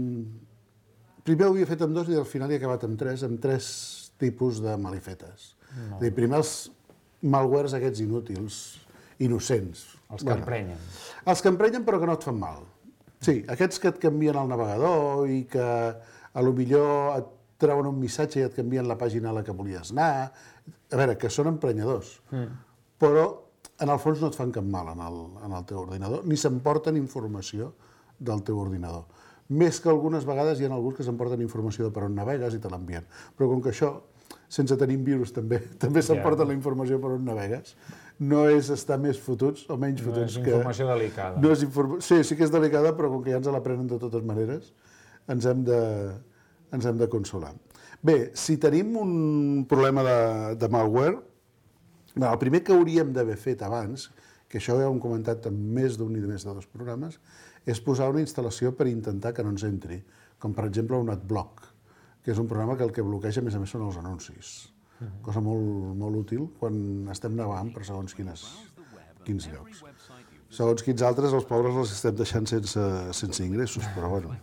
primer ho havia fet amb dos i al final he acabat amb tres, amb tres tipus de malifetes. No. Dir, primer els malwares aquests inútils, innocents. Els que bueno, emprenyen. Els que emprenyen però que no et fan mal. Sí, aquests que et canvien el navegador i que a lo millor et treuen un missatge i et canvien la pàgina a la que volies anar. A veure, que són emprenyadors, mm. però en el fons no et fan cap mal en el, en el teu ordinador, ni s'emporten informació del teu ordinador. Més que algunes vegades hi ha alguns que s'emporten informació de per on navegues i te l'envien. Però com que això, sense tenir virus, també també s'emporten yeah. la informació per on navegues, no és estar més fotuts o menys no fotuts que... No és informació que... delicada. No és inform... Sí, sí que és delicada, però com que ja ens la prenen de totes maneres, ens hem de, ens hem de consolar. Bé, si tenim un problema de, de malware, el primer que hauríem d'haver fet abans, que això ja ho hem comentat en més d'un i més de dos programes, és posar una instal·lació per intentar que no ens entri, com per exemple un adblock, que és un programa que el que bloqueja a més a més són els anuncis. Uh-huh. Cosa molt, molt útil quan estem navegant per segons quines, quins llocs. Segons quins altres, els pobres els estem deixant sense, sense ingressos, però bueno.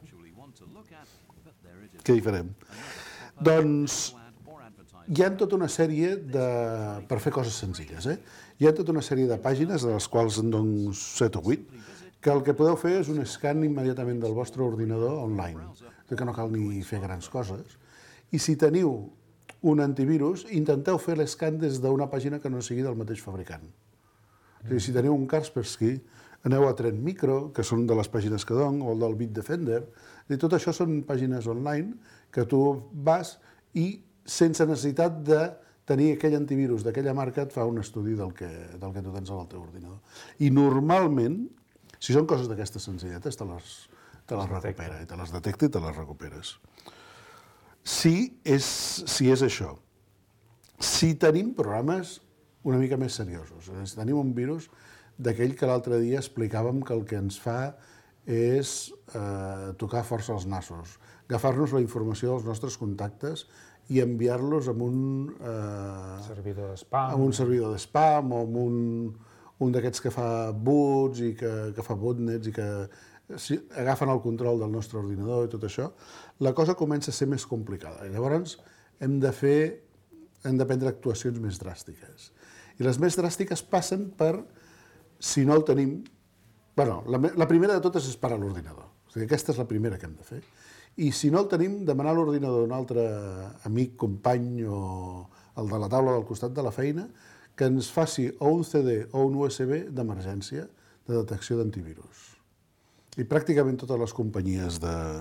Què hi farem? Doncs hi ha tota una sèrie de... per fer coses senzilles, eh? Hi ha tota una sèrie de pàgines, de les quals en dono set o vuit, que el que podeu fer és un scan immediatament del vostre ordinador online, que no cal ni fer grans coses. I si teniu un antivirus, intenteu fer l'escan des d'una pàgina que no sigui del mateix fabricant. Mm. És a dir, si teniu un Kaspersky, aneu a Trend Micro, que són de les pàgines que dono, o el del Bitdefender, i tot això són pàgines online que tu vas i sense necessitat de tenir aquell antivirus d'aquella marca et fa un estudi del que, del que tu tens al teu ordinador. I normalment, si són coses d'aquestes senzilletes, te les, te les recupera, i te les detecta i te les recuperes. Si és, si és això. Si tenim programes una mica més seriosos, si tenim un virus d'aquell que l'altre dia explicàvem que el que ens fa és eh, tocar força els nassos, agafar-nos la informació dels nostres contactes i enviar-los amb un... Eh, servidor de spam. Amb un servidor de spam o amb un, un d'aquests que fa boots i que, que fa botnets i que si, agafen el control del nostre ordinador i tot això, la cosa comença a ser més complicada. I llavors hem de fer, hem de prendre actuacions més dràstiques. I les més dràstiques passen per, si no el tenim... Bueno, la, la primera de totes és parar l'ordinador. O sigui, aquesta és la primera que hem de fer. I si no el tenim, demanar l'ordinador d'un altre amic, company o el de la taula del costat de la feina, que ens faci o un C D o un U S B d'emergència de detecció d'antivirus. I pràcticament totes les companyies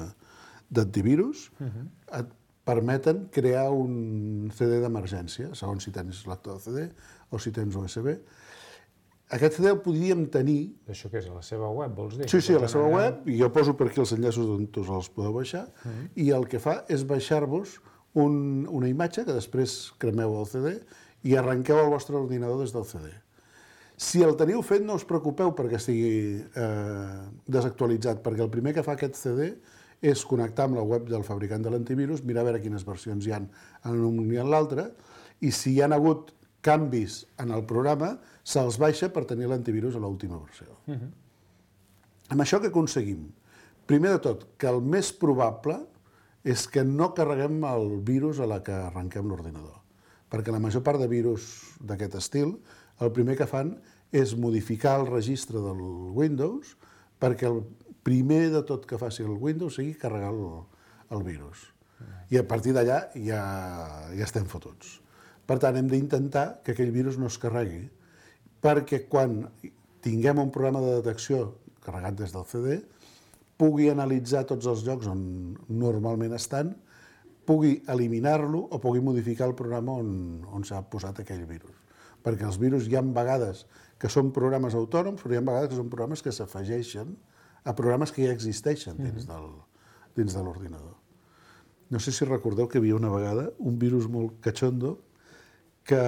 d'antivirus uh-huh. et permeten crear un C D d'emergència, segons si tens lector de C D o si tens U S B. Aquest C D el podríem tenir... Això què és, a la seva web, vols dir? Sí, sí, a la seva web, i jo poso per aquí els enllaços on tots els podeu baixar, uh-huh. i el que fa és baixar-vos un, una imatge que després cremeu el C D i arrenqueu el vostre ordinador des del C D. Si el teniu fet, no us preocupeu perquè estigui eh, desactualitzat, perquè el primer que fa aquest C D és connectar amb la web del fabricant de l'antivirus, mirar a veure quines versions hi ha en un i en l'altre, i si hi ha hagut canvis en el programa, se'ls baixa per tenir l'antivirus a l'última versió. Uh-huh. Amb això què aconseguim? Primer de tot, que el més probable és que no carreguem el virus a la que arrenquem l'ordinador. Perquè la major part de virus d'aquest estil, el primer que fan és modificar el registre del Windows perquè el primer de tot que faci el Windows sigui carregar el, el virus. I a partir d'allà ja, ja estem fotuts. Per tant, hem d'intentar que aquell virus no es carregui, perquè quan tinguem un programa de detecció carregat des del C D, pugui analitzar tots els llocs on normalment estan, pugui eliminar-lo o pugui modificar el programa on, on s'ha posat aquell virus. Perquè els virus hi ha vegades que són programes autònoms, però hi ha vegades que són programes que s'afegeixen a programes que ja existeixen dins, del, dins de l'ordinador. No sé si recordeu que hi havia una vegada un virus molt cachondo que,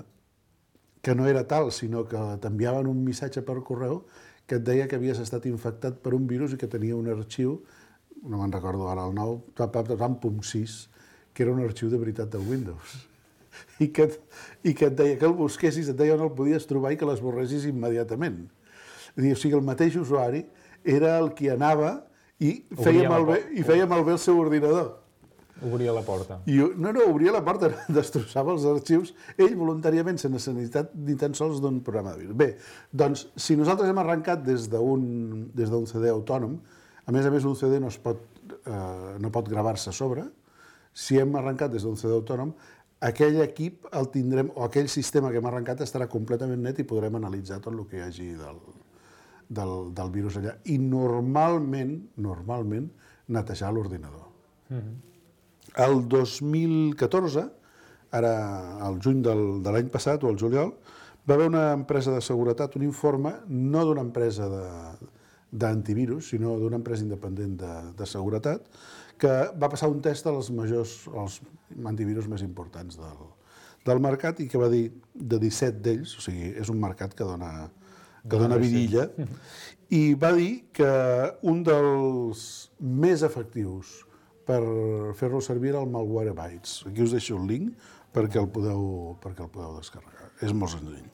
que no era tal, sinó que t'enviaven un missatge per correu que et deia que havies estat infectat per un virus i que tenia un arxiu, no me'n recordo ara el nou, pum sis, que era un arxiu de veritat del Windows. I que, i que et deia que el busquessis, et deia on el podies trobar i que l'esborressis immediatament. O sigui, el mateix usuari era el que anava i feia malbé, i feia malbé el seu ordinador. Obria la porta. I, no, no, obria la porta, destrossava els arxius, ell voluntàriament, sense necessitat ni tan sols d'un programa de virus. Bé, doncs, si nosaltres hem arrencat des d'un des d'un C D autònom, a més a més un C D no, es pot, eh, no pot gravar-se a sobre, si hem arrencat des d'un C D autònom, aquell equip el tindrem, o aquell sistema que hem arrencat estarà completament net i podrem analitzar tot el que hi hagi del, del, del virus allà. I normalment, normalment, netejar l'ordinador. Mm-hmm. El dos mil catorze, ara al juny del, de l'any passat, o al juliol, va haver una empresa de seguretat, un informe, no d'una empresa d'antivirus, sinó d'una empresa independent de, de seguretat, que va passar un test als majors, als antivirus més importants del, del mercat i que va dir de disset d'ells, o sigui, és un mercat que dona, que dona vidilla, i va dir que un dels més efectius per fer-lo servir al Malwarebytes. Aquí us deixo el link perquè el podeu, perquè el podeu descarregar. És molt senzill.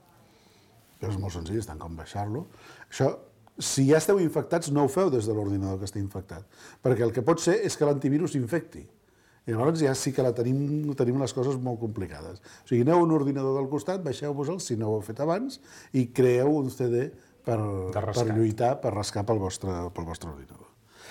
És molt senzill, és tant com baixar-lo. Això, si ja esteu infectats, no ho feu des de l'ordinador que està infectat, perquè el que pot ser és que l'antivirus infecti. I llavors ja sí que la tenim, tenim les coses molt complicades. O sigui, aneu a un ordinador del costat, baixeu-vos-el, si no ho heu fet abans, i creeu un C D per, per lluitar, per rascar pel vostre, pel vostre ordinador.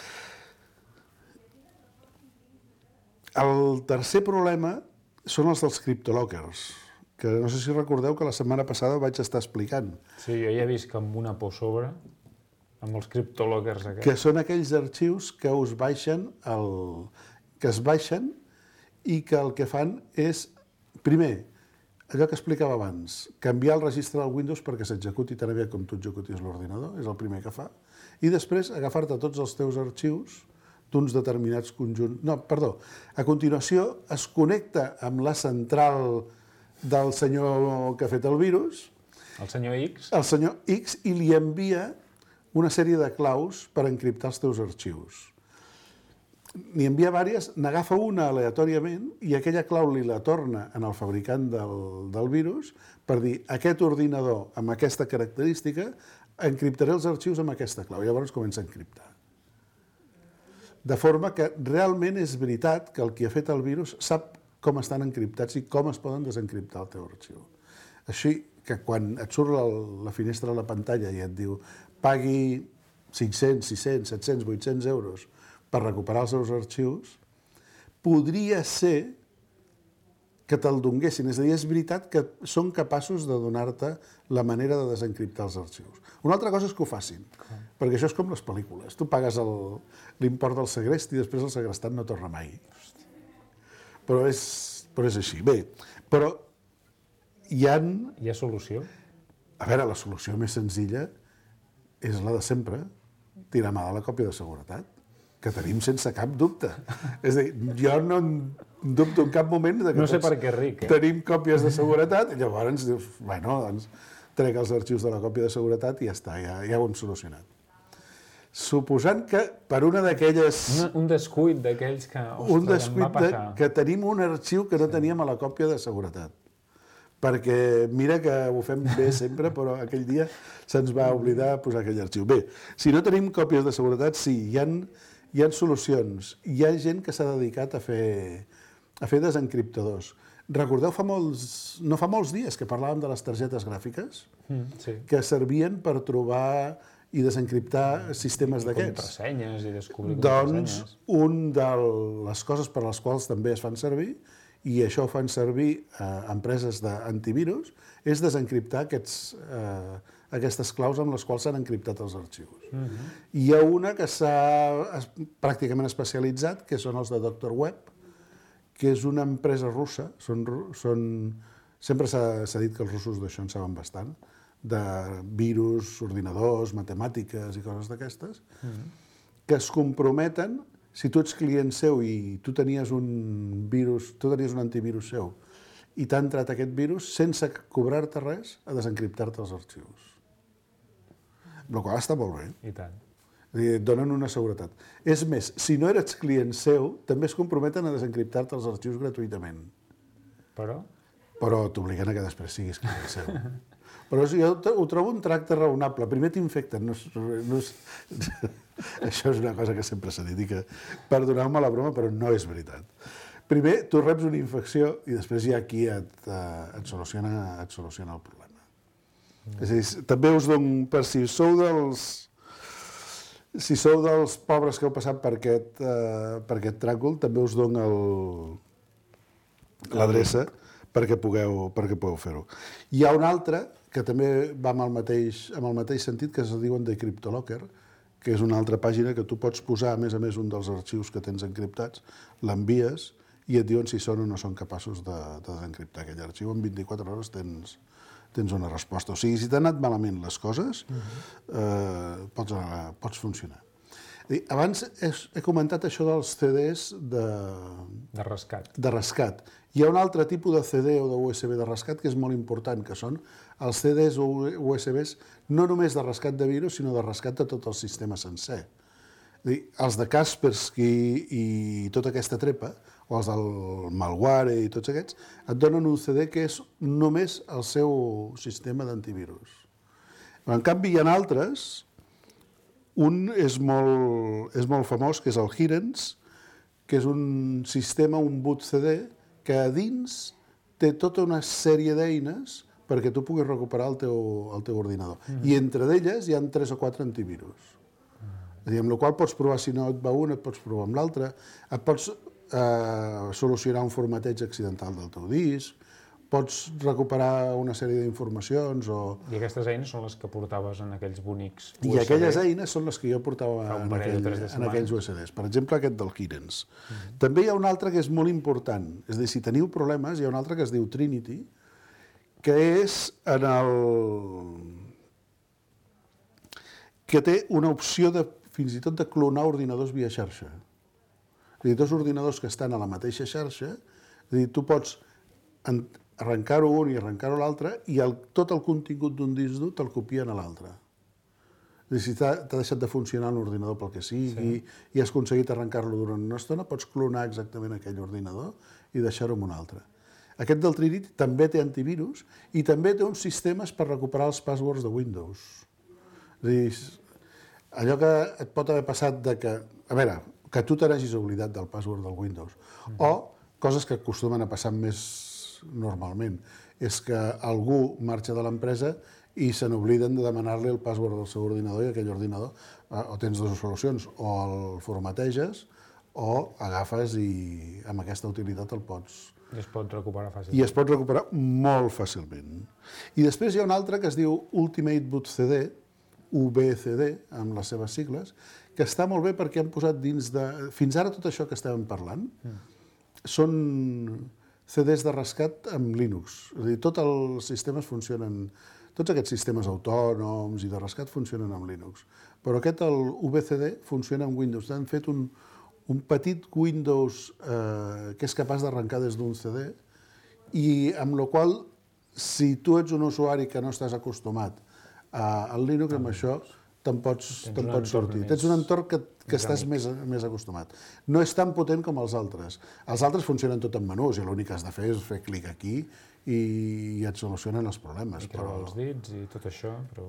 El tercer problema són els dels criptolockers, que no sé si recordeu que la setmana passada vaig estar explicant. Sí, jo ja he vist que amb una por sobre, amb els criptolockers aquests. Que són aquells arxius que us baixen, el, que es baixen i que el que fan és, primer, allò que explicava abans, canviar el registre del Windows perquè s'executi tan aviat com tu executis l'ordinador, és el primer que fa, i després agafar-te tots els teus arxius d'uns determinats conjunts... No, perdó. A continuació, es connecta amb la central del senyor que ha fet el virus... El senyor X? El senyor X, i li envia una sèrie de claus per encriptar els teus arxius. N'hi envia diverses, n'agafa una aleatòriament i aquella clau li la torna en el fabricant del, del virus per dir, aquest ordinador amb aquesta característica, encriptaré els arxius amb aquesta clau. I llavors comença a encriptar. De forma que realment és veritat que el qui ha fet el virus sap com estan encriptats i com es poden desencriptar el teu arxiu. Així que quan et surt la, la finestra a la pantalla i et diu pagui cinc-cents, sis-cents, set-cents, vuit-cents euros per recuperar els seus arxius, podria ser que te'l donguessin. És a dir, és veritat que són capaços de donar-te la manera de desencriptar els arxius. Una altra cosa és que ho facin, perquè això és com les pel·lícules. Tu pagues l'import del segrest i després el segrestat no torna mai. Però és, però és així. Bé, però hi ha... Hi ha solució? A veure, la solució més senzilla és la de sempre, tirar mà de la còpia de seguretat, que tenim sense cap dubte. És a dir, jo no dubto en cap moment de que no sé per què ric, eh? tenim còpies de seguretat, i llavors dius, bueno, doncs trec els arxius de la còpia de seguretat i ja està, ja, ja ho hem solucionat. Suposant que per una d'aquelles... Un, un descuit d'aquells que, ostres, un descuit em va passar. De, que tenim un arxiu que no sí. teníem a la còpia de seguretat. Perquè mira que ho fem bé sempre, però aquell dia se'ns va oblidar posar aquell arxiu. Bé, si no tenim còpies de seguretat, sí, hi ha, hi ha solucions. Hi ha gent que s'ha dedicat a fer, a fer desencriptadors. Recordeu, fa molts, no fa molts dies que parlàvem de les targetes gràfiques, mm, sí. que servien per trobar i desencriptar sistemes d'aquests. Contrasenyes i descobrir contrasenyes. Doncs un de les coses per les quals també es fan servir, i això ho fan servir eh, empreses d'antivirus, és desencriptar aquests, eh, aquestes claus amb les quals s'han encriptat els arxius. Mm-hmm. Hi ha una que s'ha pràcticament especialitzat, que són els de Doctor Web, que és una empresa russa, són, són, sempre s'ha dit que els russos d'això en saben bastant, de virus, ordinadors, matemàtiques i coses d'aquestes, mm-hmm. que es comprometen, si tu ets client seu i tu tenies un virus, tu tenies un antivirus seu i t'ha entrat aquest virus, sense cobrar-te res, a desencriptar-te els arxius. El qual està molt bé. I tant. Et donen una seguretat. És més, si no eres client seu, també es comprometen a desencriptar-te els arxius gratuïtament. Però? Però t'obliguen a que després siguis client seu. Però jo ho trobo un tracte raonable. Primer t'infecten. No és, no és... Això és una cosa que sempre s'ha dit i que, perdoneu-me la broma, però no és veritat. Primer, tu reps una infecció i després hi ha qui et, et, soluciona, et soluciona el problema. Mm. És a dir, també us dono, per si sou dels... Si sou dels pobres que heu passat per aquest, uh, per aquest tràngol, també us dono l'adreça perquè pugueu, perquè pugueu fer-ho. Hi ha un altre que també va amb el mateix, amb el mateix sentit, que es diuen de CryptoLocker, que és una altra pàgina que tu pots posar, a més a més, un dels arxius que tens encriptats, l'envies i et diuen si són o no són capaços de, de desencriptar aquell arxiu. En vint-i-quatre hores tens, tens una resposta. O sigui, si t'han anat malament les coses, uh-huh. eh, pots, pots funcionar. Abans he, he comentat això dels C Ds de... De rescat. De rescat. Hi ha un altre tipus de C D o de U S B de rescat que és molt important, que són els C Ds o U S Bs no només de rescat de virus, sinó de rescat de tot el sistema sencer. Dir, els de Kaspersky i tota aquesta trepa, o els del malware i tots aquests, et donen un C D que és només el seu sistema d'antivirus. En canvi, hi ha altres. Un és molt, és molt famós, que és el Hirens, que és un sistema, un boot C D, que a dins té tota una sèrie d'eines perquè tu puguis recuperar el teu, el teu ordinador. Mm-hmm. I entre d'elles hi ha tres o quatre antivirus. Mm. És a dir, amb la qual pots provar, si no et va un, et pots provar amb l'altre, et pots eh, solucionar un formateig accidental del teu disc, pots recuperar una sèrie d'informacions o... I aquestes eines són les que portaves en aquells bonics U S B? I aquelles eines són les que jo portava en, aquell, de en aquells U S Bs. Per exemple, aquest del Hirens. Mm-hmm. També hi ha un altre que és molt important. És a dir, si teniu problemes, hi ha un altre que es diu Trinity, que és en el... que té una opció de, fins i tot de clonar ordinadors via xarxa. És a dir, dos ordinadors que estan a la mateixa xarxa, és a dir, tu pots arrencar-ho un i arrencar-ho l'altre i el, tot el contingut d'un disc dur te'l copien a l'altre. És a dir, si t'ha deixat de funcionar l'ordinador pel que sigui sí. i has aconseguit arrencar-lo durant una estona, pots clonar exactament aquell ordinador i deixar-ho en un altre. Aquest del Trinity també té antivirus i també té uns sistemes per recuperar els passwords de Windows. És a dir, allò que et pot haver passat de que... A veure, que tu te n'hagis oblidat del password del Windows. Mm-hmm. O coses que acostumen a passar més normalment. és que algú marxa de l'empresa i se n'obliden de demanar-li el password del seu ordinador i aquell ordinador, o tens dues solucions, o el formateges o agafes i amb aquesta utilitat el pots... I es pot recuperar fàcilment. I es pot recuperar molt fàcilment. I després hi ha un altre que es diu Ultimate Boot C D, U B C D, amb les seves sigles, que està molt bé perquè han posat dins de... Fins ara tot això que estàvem parlant són C Ds de rescat amb Linux. És a dir, tots els sistemes funcionen... Tots aquests sistemes autònoms i de rescat funcionen amb Linux. Però aquest, el U B C D, funciona amb Windows. Han fet un, un petit Windows eh, que és capaç d'arrencar des d'un C D i amb la qual, si tu ets un usuari que no estàs acostumat al Linux, amb això te'n pots, te pots sortir. Tens un entorn que, que estàs més, més acostumat. No és tan potent com els altres. Els altres funcionen tot en menús i l'únic que has de fer és fer clic aquí i, i et solucionen els problemes. I creuar els dits i tot això, però...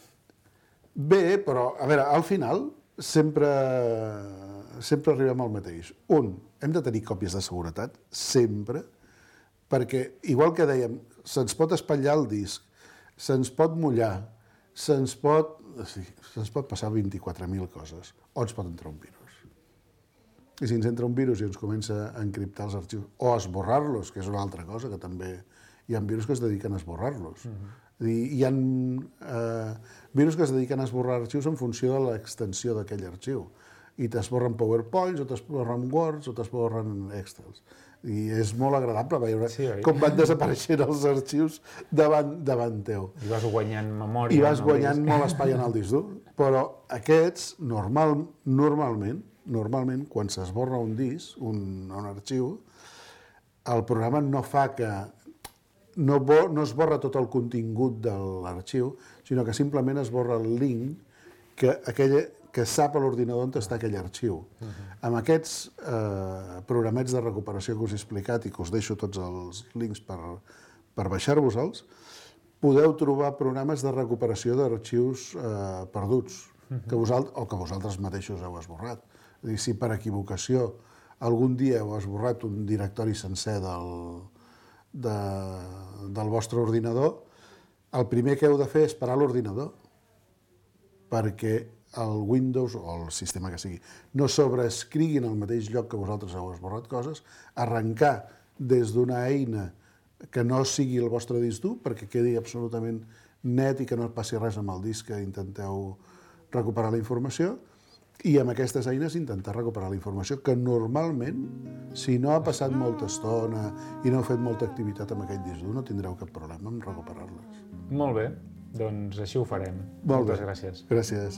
Bé, però, a veure, al final sempre, sempre arribem al mateix. Un, hem de tenir còpies de seguretat, sempre, perquè, igual que dèiem, se'ns pot espatllar el disc, se'ns pot mullar, se'ns pot, sí, se'ns pot passar vint-i-quatre mil coses, o ens pot entrar un virus. I si ens entra un virus i ens comença a encriptar els arxius, o a esborrar-los, que és una altra cosa, que també hi ha virus que es dediquen a esborrar-los. Uh-huh. Hi ha eh, virus que es dediquen a esborrar arxius en funció de l'extensió d'aquell arxiu. I t'esborren PowerPoints, o t'esborren Words, o t'esborren Excels. I és molt agradable veure sí, com van desapareixent els arxius davant, davant teu. I vas guanyant memòria. I vas guanyant molt espai en el disc dur. Però aquests, normal, normalment, normalment, quan s'esborra un disc, un, un arxiu, el programa no fa que... No, bo, no esborra tot el contingut de l'arxiu, sinó que simplement esborra el link que, aquella, que sap a l'ordinador on està aquell arxiu. Uh-huh. Amb aquests eh, programets de recuperació que us he explicat i que us deixo tots els links per, per baixar-vos-els, podeu trobar programes de recuperació d'arxius eh, perduts, uh-huh. que vosaltres, o que vosaltres mateixos heu esborrat. És a dir, si per equivocació algun dia heu esborrat un directori sencer del, de, del vostre ordinador, el primer que heu de fer és parar l'ordinador, perquè el Windows o el sistema que sigui no sobreescrigui en el mateix lloc que vosaltres heu esborrat coses, arrencar des d'una eina que no sigui el vostre disc dur perquè quedi absolutament net i que no passi res amb el disc que intenteu recuperar la informació, i amb aquestes eines intentar recuperar la informació que normalment, si no ha passat molta estona i no heu fet molta activitat amb aquell disc dur, no tindreu cap problema en recuperar-les. Molt bé, doncs així ho farem. Molt Moltes bé. gràcies. Gràcies.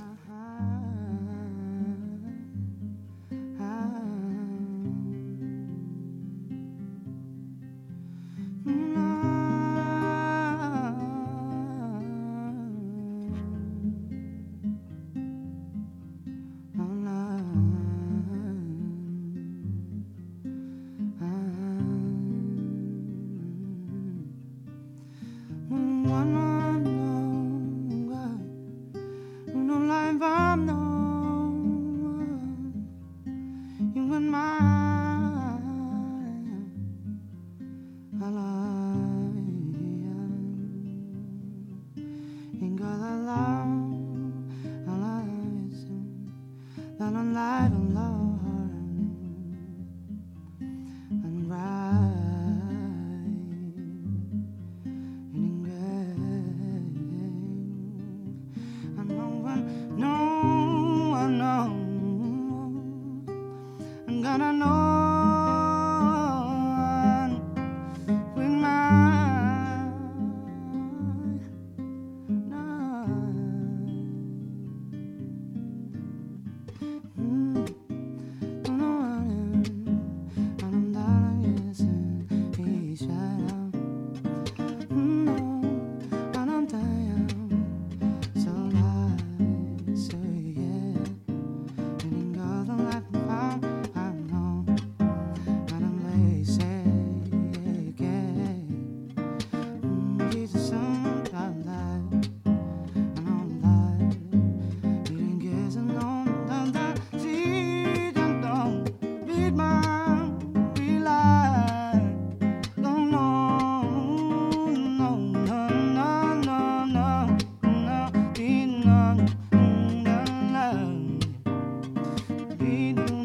be new